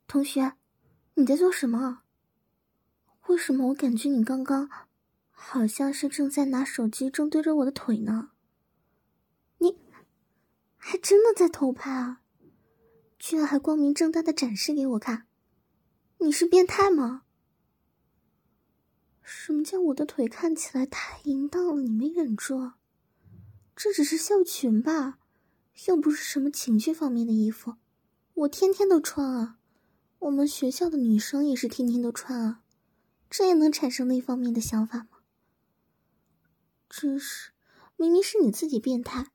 同学，你在做什么？为什么我感觉你刚刚好像是正在拿手机正对着我的腿呢？你还真的在偷拍啊？居然还光明正大的展示给我看，你是变态吗？什么叫我的腿看起来太淫荡了，你没忍住？这只是校裙吧，又不是什么情趣方面的衣服，我天天都穿啊，我们学校的女生也是天天都穿啊，这也能产生那方面的想法吗？真是，明明是你自己变态。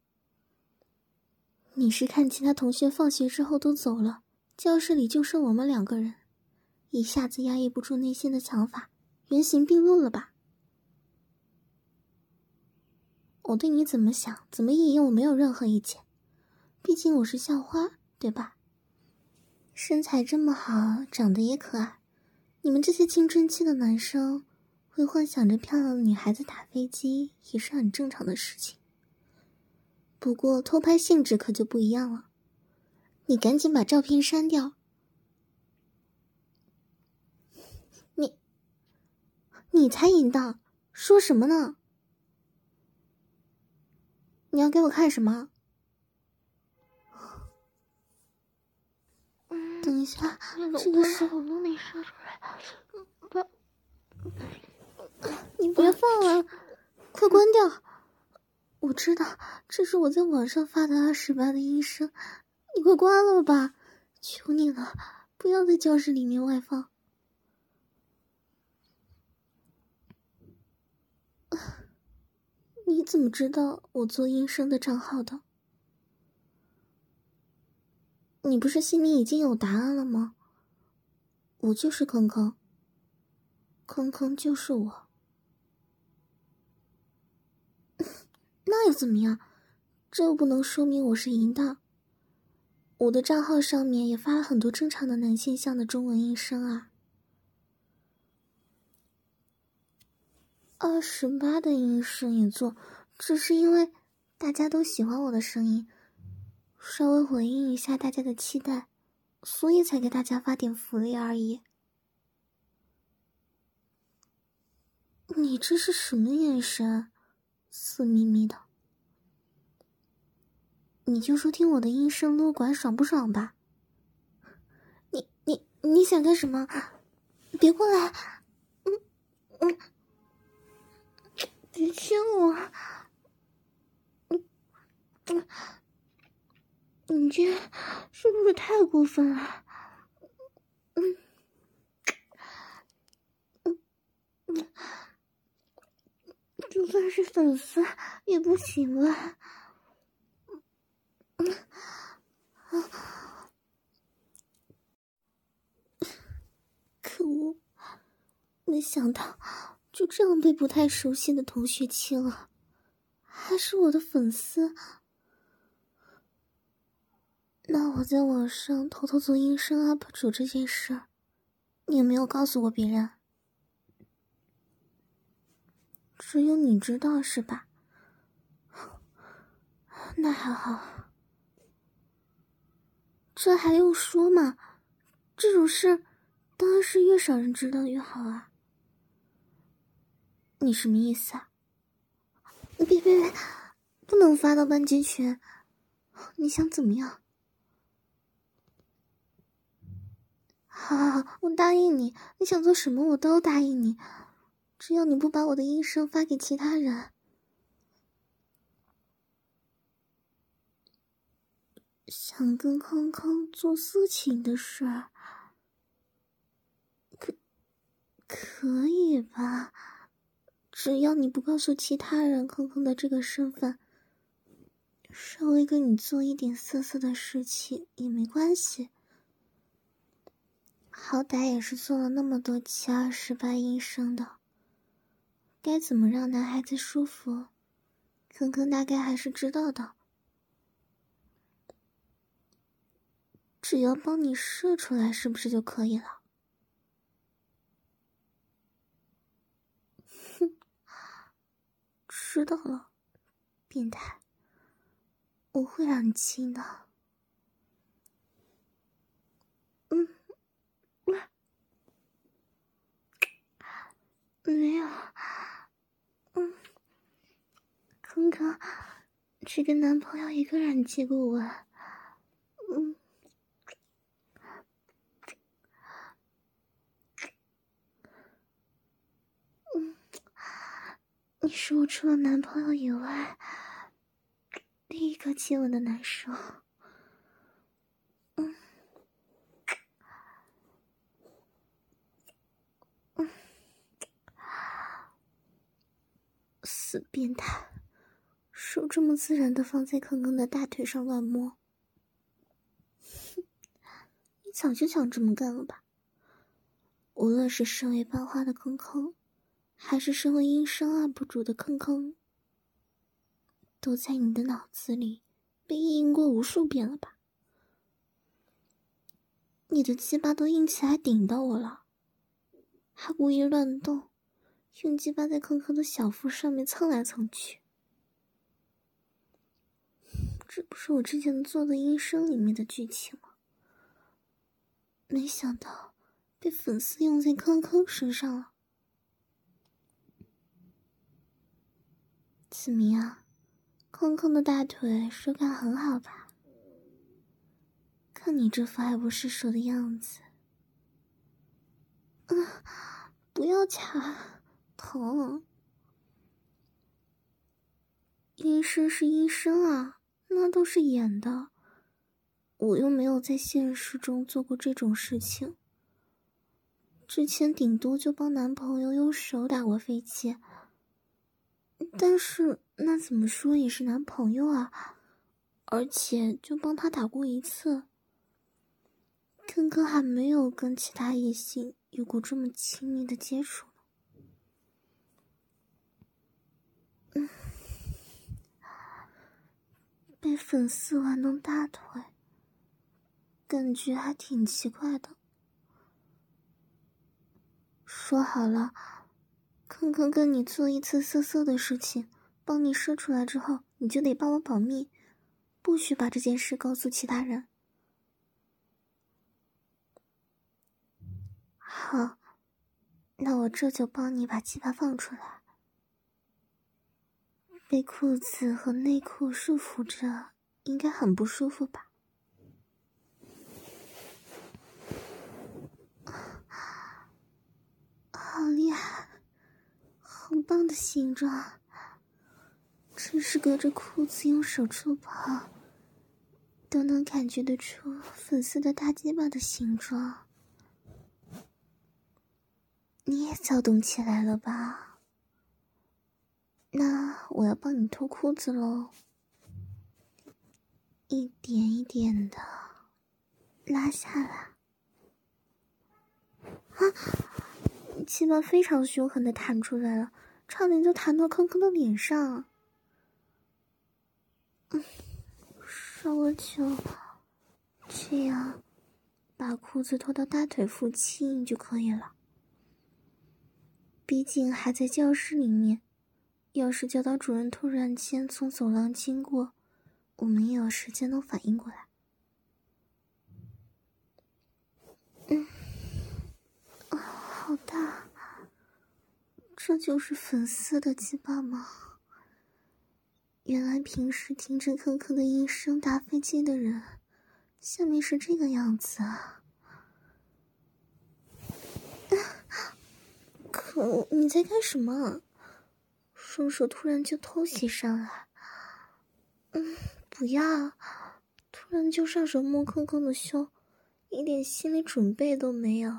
你是看其他同学放学之后都走了，教室里就剩我们2个人，一下子压抑不住内心的想法，原形毕露了吧？我对你怎么想怎么意淫我没有任何意见，毕竟我是校花，对吧？身材这么好，长得也可爱，你们这些青春期的男生会幻想着漂亮的女孩子打飞机也是很正常的事情。不过偷拍性质可就不一样了，你赶紧把照片删掉。你才淫荡，说什么呢？你要给我看什么？等一下，这个是我都没说出来。 你别放了，快关掉！我知道这是我在网上发的28的音声，你快关了吧，求你了，不要在教室里面外放。你怎么知道我做音声的账号的？你不是心里已经有答案了吗？我就是坑坑，坑坑就是我。那又怎么样？这又不能说明我是淫荡。我的账号上面也发了很多正常的男性向的中文音声啊。28的音声也做，只是因为大家都喜欢我的声音，稍微回应一下大家的期待，所以才给大家发点福利而已。你这是什么眼神？色眯眯的。你就说听我的音声撸管爽不爽吧？你想干什么？别过来！别亲我！你这是不是太过分了？就算是粉丝也不行了。可恶，没想到就这样被不太熟悉的同学亲了，还是我的粉丝。那我在网上偷偷做音声 UP 主这件事，你有没有告诉过别人？只有你知道是吧？那还好，这还用说吗？这种事当然是越少人知道越好啊。你什么意思啊？别，不能发到班级群。你想怎么样？好，我答应你，你想做什么我都答应你，只要你不把我的音声发给其他人。想跟康康做色情的事儿，可以吧？只要你不告诉其他人康康的这个身份，稍微跟你做一点色色的事情也没关系。好歹也是做了那么多期28音声的，该怎么让男孩子舒服，康康大概还是知道的。只要帮你射出来，是不是就可以了？哼，知道了，变态，我会让你亲的。 没有。刚刚只跟男朋友一个人接过吻。你是我除了男朋友以外第一个接吻的男生。死变态，手这么自然地放在康康的大腿上乱摸。你早就想这么干了吧？无论是身为班花的康康，还是身为音声 UP 主的康康，都在你的脑子里被意淫过无数遍了吧？你的鸡巴都硬起来顶到我了，还故意乱动，用鸡巴在康康的小腹上面蹭来蹭去。这不是我之前做的音声里面的剧情吗？没想到被粉丝用在康康身上了。怎么样，康康的大腿手感很好吧？看你这副爱不释手的样子。不要掐，疼。音声是音声啊，那都是演的，我又没有在现实中做过这种事情。之前顶多就帮男朋友用手打过飞机，但是那怎么说也是男朋友啊，而且就帮他打过一次。刚刚还没有跟其他异性有过这么亲密的接触呢。被粉丝玩弄大腿，感觉还挺奇怪的。说好了，康康跟你做一次色色的事情，帮你射出来之后，你就得帮我保密，不许把这件事告诉其他人。好，那我这就帮你把鸡巴放出来。被裤子和内裤束缚着，应该很不舒服吧？好厉害，好棒的形状，真是隔着裤子用手触碰，都能感觉得出粉丝的大鸡巴的形状。你也躁动起来了吧？那我要帮你脱裤子咯，一点一点的拉下来。鸡巴非常凶狠的弹出来了，差点就弹到康康的脸上。稍微就这样把裤子脱到大腿附近就可以了。毕竟还在教室里面，要是教导主任突然间从走廊经过，我们也有时间能反应过来。好大，这就是粉丝的鸡巴吗？原来平时听着康康的音声打飞机的人，下面是这个样子啊！可恶，你在干什么？双手突然就偷袭上来。不要，突然就上手摸康康的胸，一点心理准备都没有。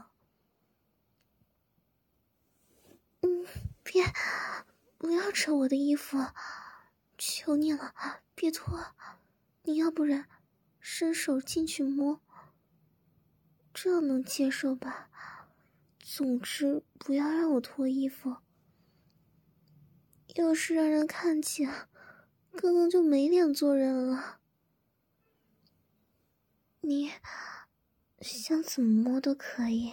别，不要扯我的衣服，求你了，别脱，你要不然伸手进去摸，这样能接受吧？总之不要让我脱衣服，要是让人看见，刚刚就没脸做人了。你想怎么摸都可以。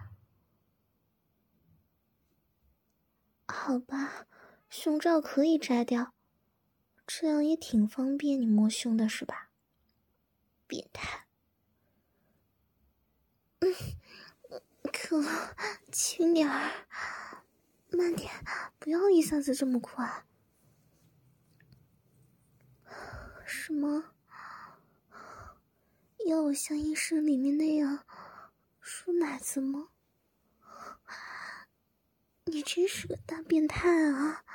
好吧，胸罩可以摘掉，这样也挺方便你摸胸的是吧？变态。可轻点儿， 慢点，不要一下子这么快。什么？要我像医生里面那样输奶子吗？你真是个大变态啊！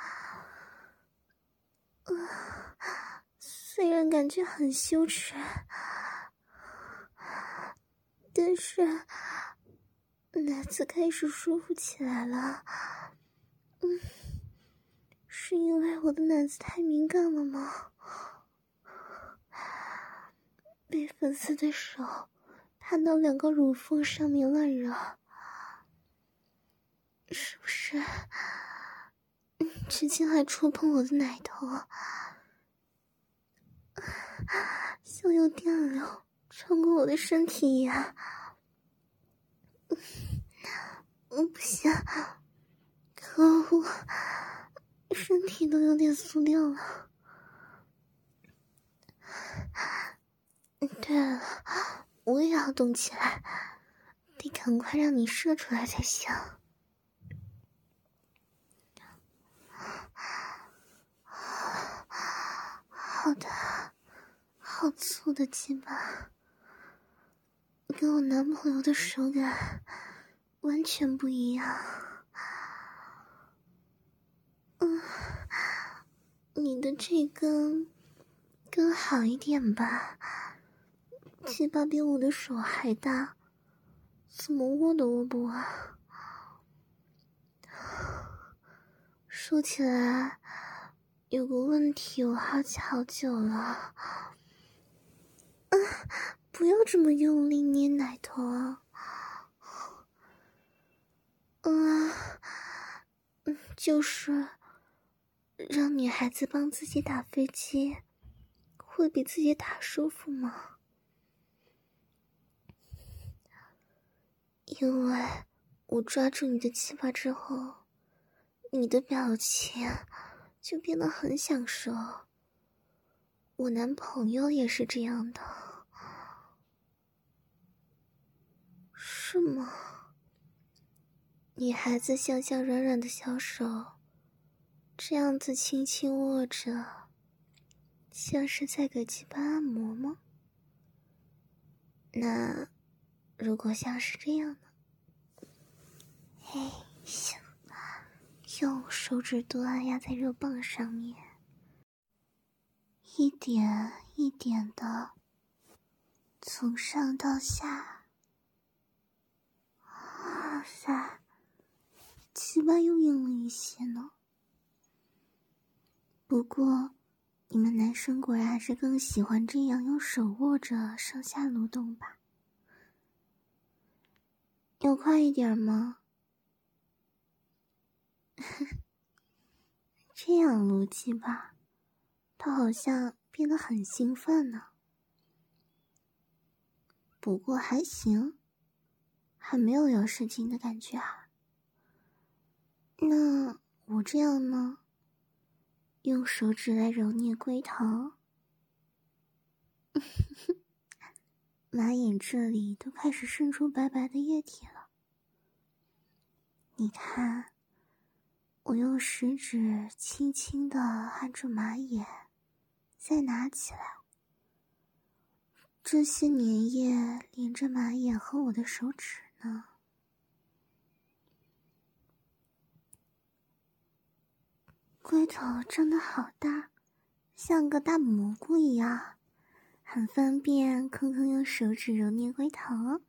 虽然感觉很羞耻，但是奶子开始舒服起来了。是因为我的奶子太敏感了吗？被粉丝的手探到2个乳峰上面乱揉，是不是？至今还触碰我的奶头，像有电流穿过我的身体一样。不行，可恶，身体都有点酥掉了。对了，我也要动起来，得赶快让你射出来才行。好的，好粗的鸡巴，跟我男朋友的手感完全不一样。你的这根更好一点吧，鸡巴比我的手还大，怎么握都握不完。说起来，有个问题我好奇好久了。不要这么用力捏奶头啊！就是让女孩子帮自己打飞机，会比自己打舒服吗？因为我抓住你的鸡巴之后，你的表情就变得很享受。我男朋友也是这样的。是吗？女孩子香香软软的小手，这样子轻轻握着，像是在给鸡巴按摩吗？那如果像是这样呢？嘿咻，用手指端压在肉棒上面，一点一点的从上到下。哇塞，鸡巴又硬了一些呢。不过你们男生果然还是更喜欢这样用手握着上下蠕动吧？要快一点吗？这样撸鸡巴，他好像变得很兴奋呢。不过还行，还没有要射精的感觉啊。那我这样呢？用手指来揉捏龟头，马眼这里都开始渗出白白的液体了。你看，我用食指轻轻地按住马眼，再拿起来，这些粘液连着马眼和我的手指呢。龟头张得好大，像个大蘑菇一样，很方便空空用手指揉捏龟头。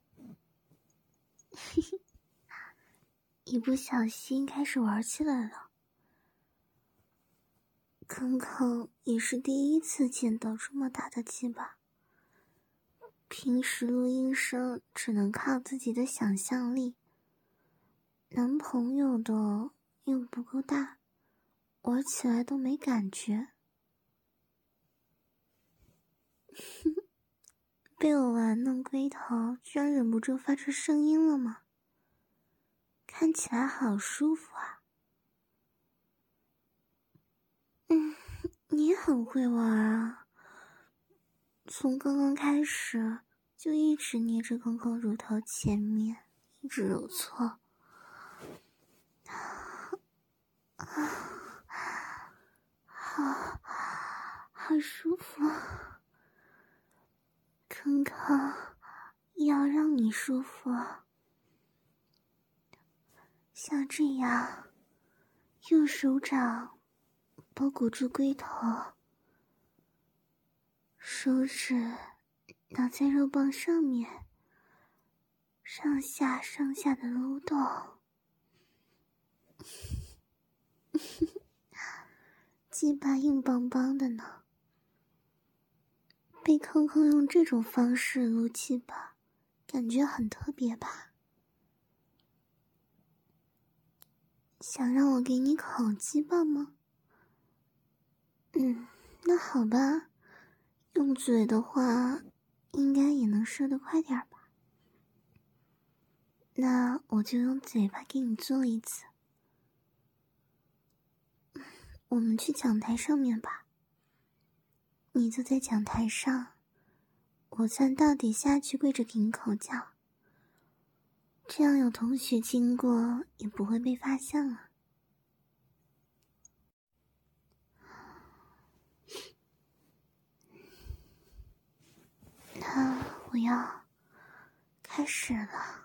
一不小心开始玩起来了。康康也是第一次见到这么大的鸡巴，平时录音声只能靠自己的想象力，男朋友的又不够大，玩起来都没感觉。被我玩弄龟头，居然忍不住发出声音了吗？看起来好舒服啊。你也很会玩啊。从刚刚开始就一直捏着康康乳头前面，一直揉搓。 好舒服。康康要让你舒服，像这样用手掌包裹住龟头，手指拿在肉棒上面，上下的撸动。鸡巴硬邦邦的呢，被康康用这种方式撸鸡巴，感觉很特别吧？想让我给你烤鸡巴吗？那好吧，用嘴的话应该也能射得快点吧。那我就用嘴巴给你做一次。我们去讲台上面吧，你坐在讲台上，我算到底下去跪着给你口交，这样有同学经过也不会被发现了。那我要开始了。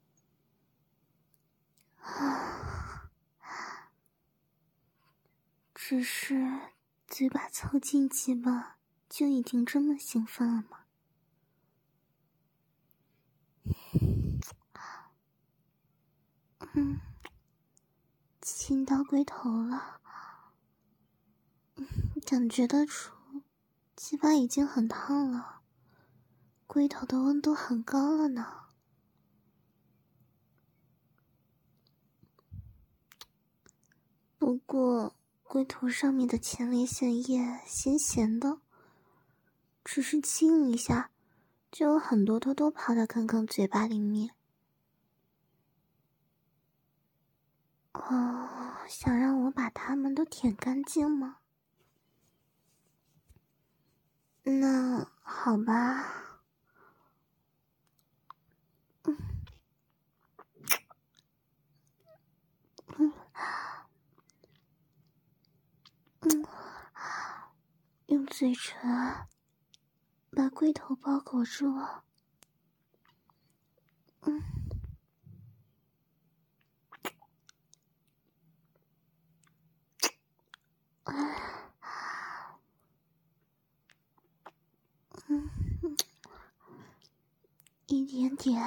只是嘴巴凑近鸡巴就已经这么兴奋了吗？亲到龟头了，感觉得出鸡巴已经很烫了，龟头的温度很高了呢。不过龟头上面的前列腺液咸咸的，只是亲一下就有很多都跑到康康嘴巴里面。想让我把它们都舔干净吗？那好吧。用嘴唇把龟头包裹住。一点点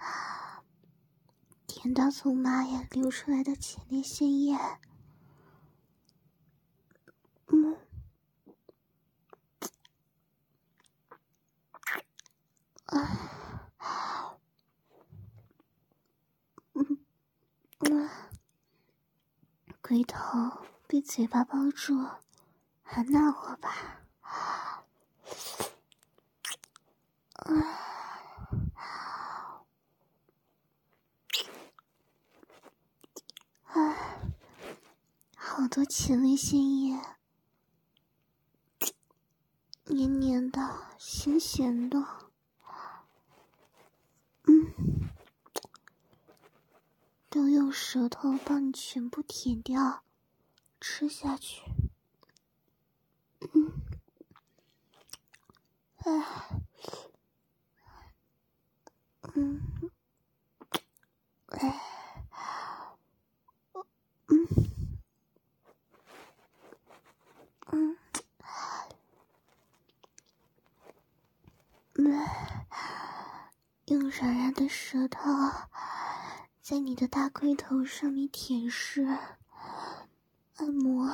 舔到从马眼流出来的前列腺液。龟头被嘴巴包住，还暖和吧？好多前列腺液，黏黏的，咸咸的。都用舌头帮你全部舔掉，吃下去。用软软的舌头在你的大龟头上面舔舐、按摩。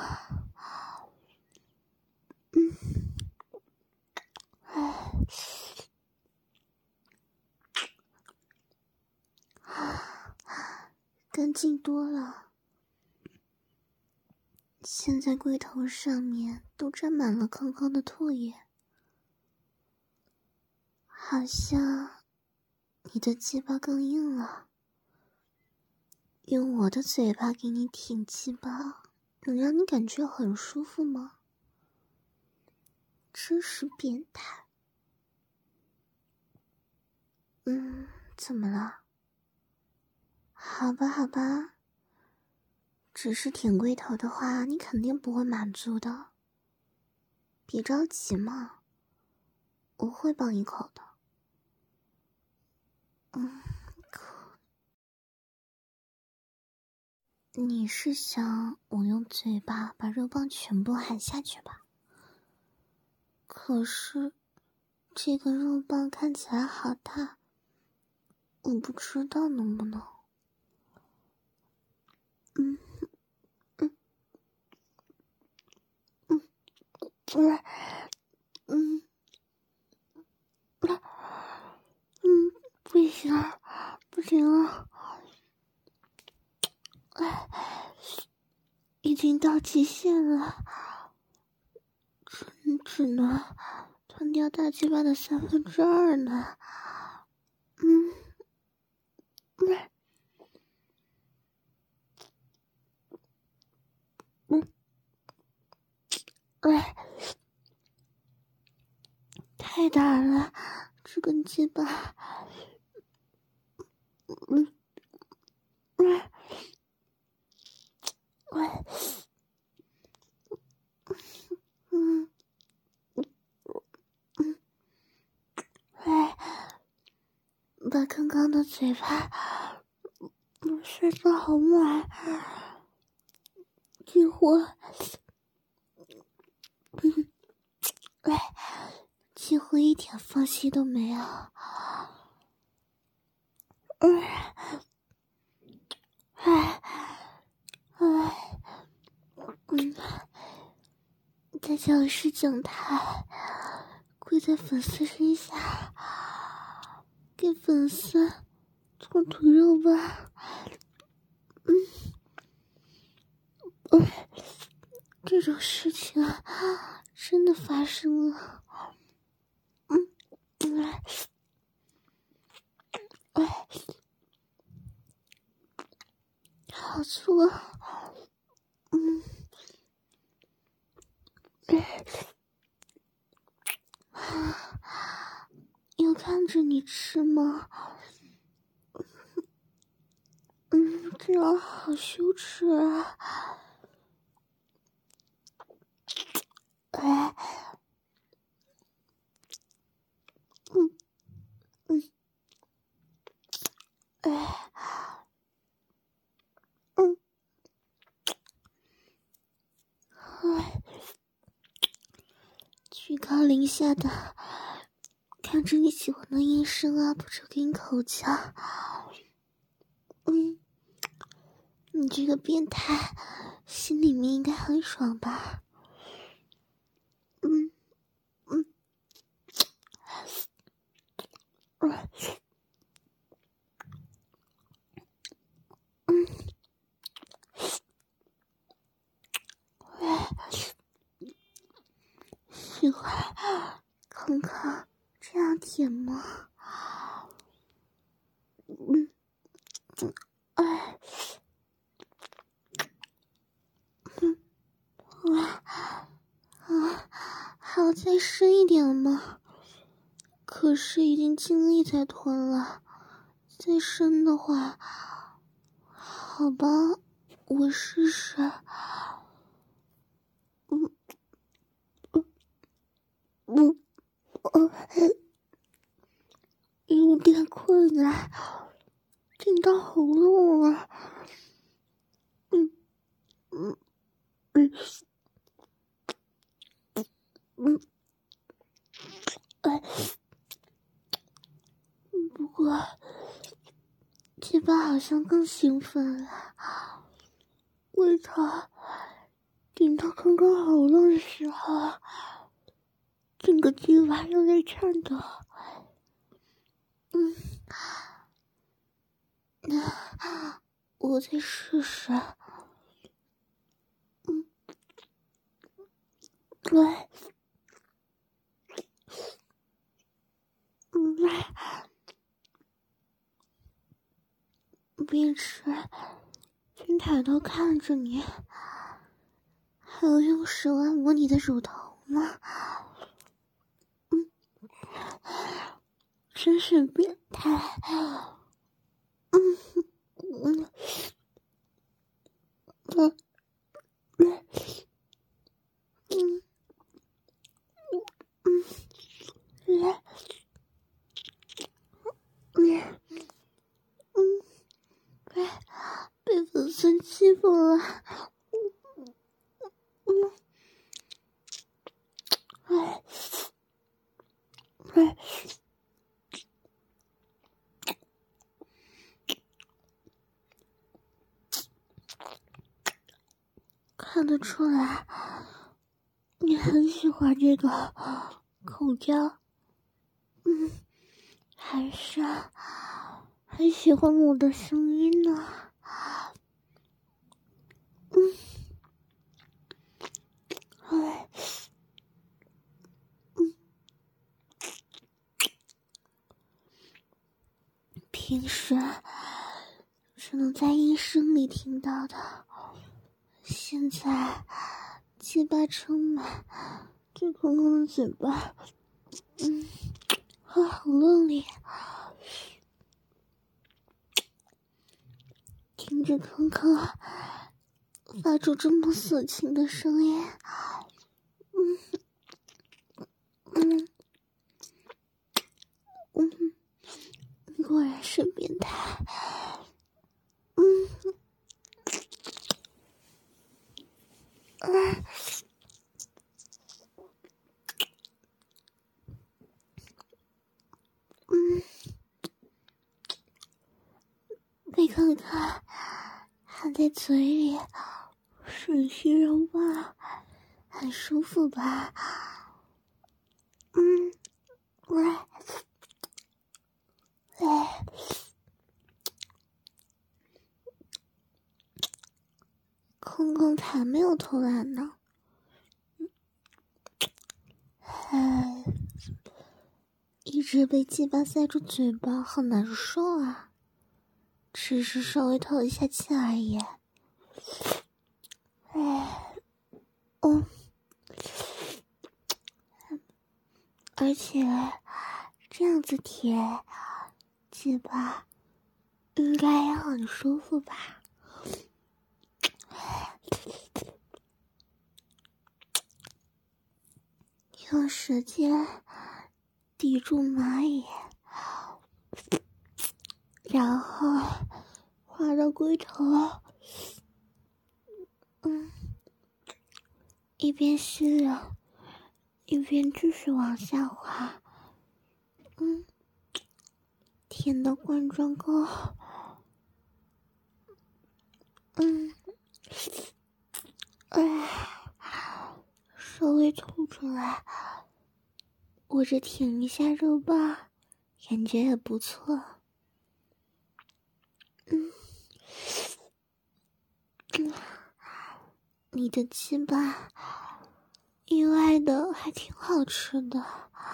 干净多了。现在龟头上面都沾满了康康的唾液，好像你的鸡巴更硬了。用我的嘴巴给你舔鸡巴，能让你感觉很舒服吗？真是变态。怎么了？好吧， 只是舔龟头的话，你肯定不会满足的。别着急嘛，我会帮你口的。你是想我用嘴巴把肉棒全部含下去吧？可是这个肉棒看起来好大，我不知道能不能。不行，不行了，已经到极限了，只能吞掉大鸡巴的2/3呢。太大了，这根鸡巴。把刚刚的嘴巴塞得好满，几乎一点缝隙都没有。在教室讲台，跪在粉丝身下，给粉丝做腿肉吧。这种事情真的发生了。好粗啊！要看着你吃吗？这样好羞耻啊！居高临下的看着你喜欢的医生啊，不准给你口交。你这个变态，心里面应该很爽吧？喜欢康康这样舔吗？还要再深一点吗？可是已经尽力在吞了，再深的话，好吧，我试试。有点困难，进到喉咙了。不过鸡巴好像更兴奋了，胃肠顶到刚刚喉咙的时候，整个鸡巴又在颤抖。我再试试。边吃边抬头看着你，还要用手按摩你的乳头呢。真是变态。 被粉丝欺负了。看得出来，你很喜欢这个口交，还是很喜欢我的声音呢？平时只能在医生里听到的，现在鸡巴撑满这空空的嘴巴，好用力，听着空空发出这么色情的声音，果然是变态。你看看，含在嘴里，吮吸揉吧，很舒服吧？空空才没有偷懒呢。一直被鸡巴塞住嘴巴，好难受啊！只是稍微透一下气而已。而且这样子贴鸡巴应该也很舒服吧？用舌尖抵住蚂蚁，然后滑到龟头，一边吸溜，一边继续往下滑，甜的冠状沟，稍微吐出来，我这舔一下肉棒，感觉也不错。你的鸡巴意外的还挺好吃的。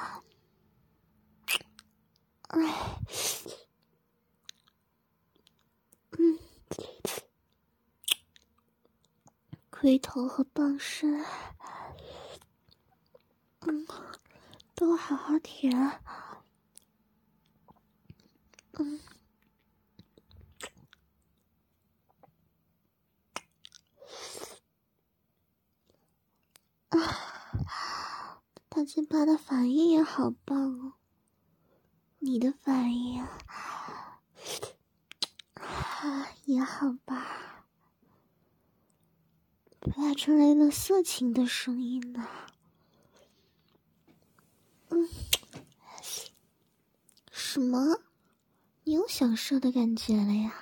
龟头和棒身都好好舔。大鸡巴的反应也好棒哦，你的反应也好吧，发出来了色情的声音呢。什么？你有想射的感觉了呀？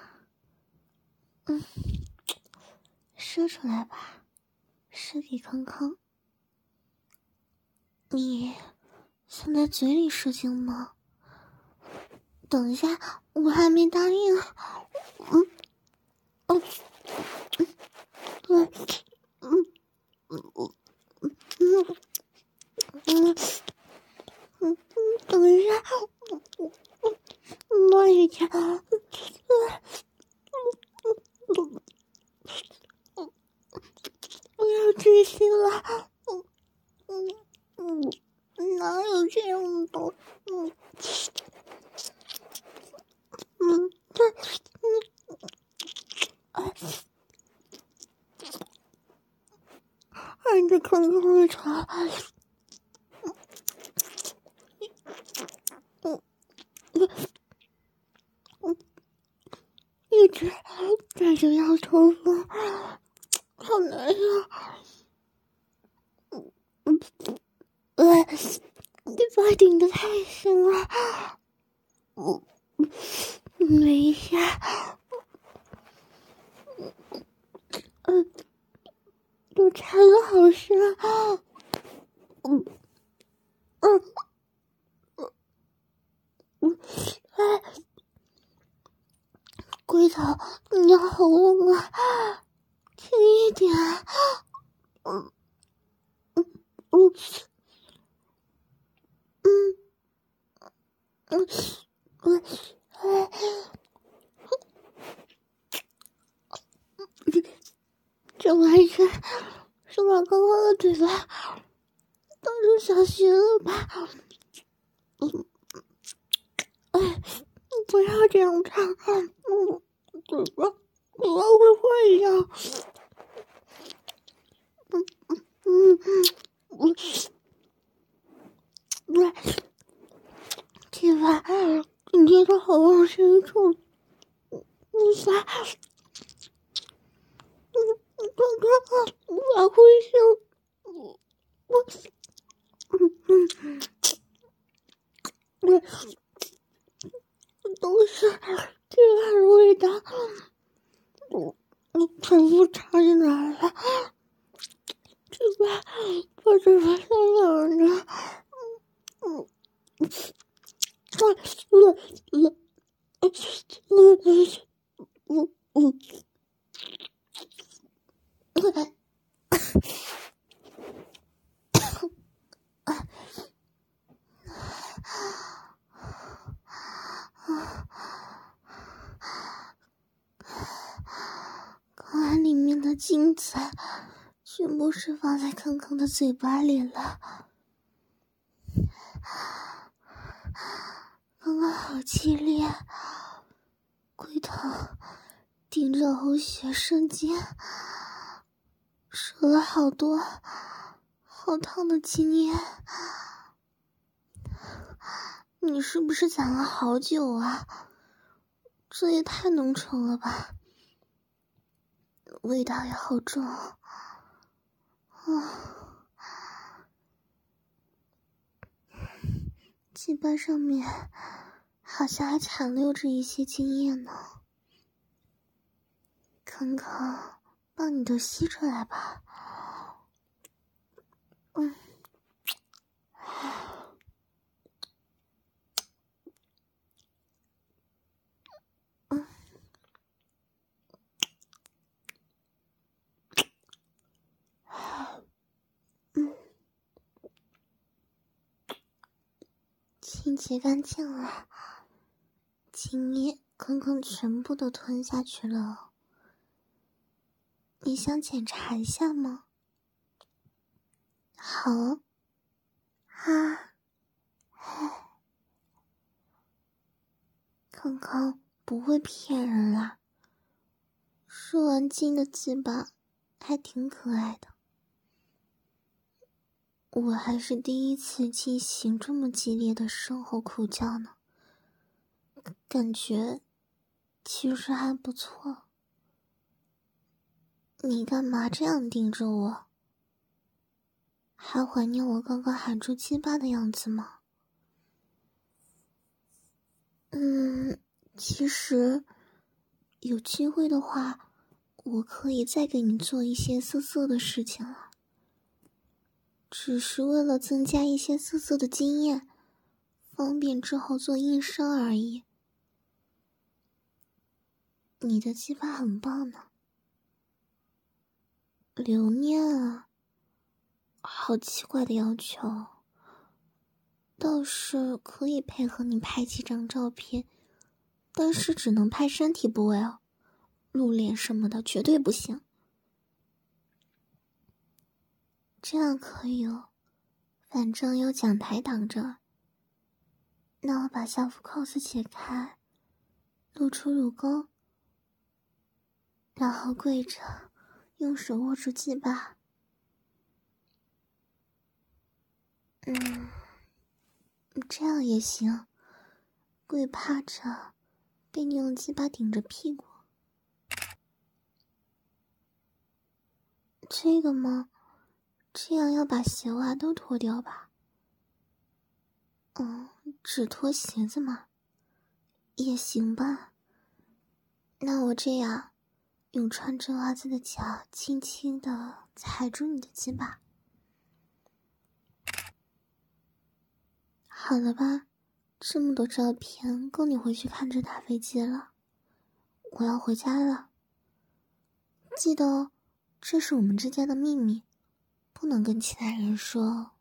射出来吧，射给康康。你想在嘴里射精吗？等一下，我还没答应。等一下，慢一点。我要窒息了。哪有这样的？ 刚刚的床，一直带着摇头风，好难呀！你把顶得太深了，没一下，都插得好深，龟头，你好冷啊，轻一点，这完全是把刚刚的嘴巴当成小穴了吧？不要这样唱，嘴巴会坏掉。鸡巴，你这个好往深处，无法呼吸，都是鸡巴的味道，我全部插进来了，鸡巴把嘴巴上咬着，睾丸里面的精子全部释放在康康的嘴巴里了。刚刚好激烈，龟头顶着喉血瞬间射了好多好烫的精液。你是不是攒了好久啊？这也太浓稠了吧，味道也好重鸡巴上面好像还残留着一些精液呢。康康，帮你都吸出来吧。清洁干净了，精液康康全部都吞下去了。你想检查一下吗？好啊，康康不会骗人啦，射完精的鸡巴还挺可爱的。我还是第一次进行这么激烈的深喉口交呢，感觉其实还不错。你干嘛这样盯着我？还怀念我刚刚含住鸡巴的样子吗？其实有机会的话，我可以再给你做一些色色的事情了。只是为了增加一些色色的经验，方便之后做硬伤而已。你的鸡巴很棒呢，留念啊，好奇怪的要求。倒是可以配合你拍几张照片，但是只能拍身体部位哦，露脸什么的绝对不行。这样可以哦，反正有讲台挡着。那我把校服扣子解开，露出乳沟，然后跪着，用手握住鸡巴， 这样也行。跪趴着，被你用鸡巴顶着屁股。这个吗？这样要把鞋袜都脱掉吧？只脱鞋子吗？也行吧。那我这样，用穿着袜子的脚轻轻地踩住你的鸡巴。好了吧，这么多照片够你回去看着打飞机了。我要回家了。记得哦，这是我们之间的秘密，不能跟其他人说哦。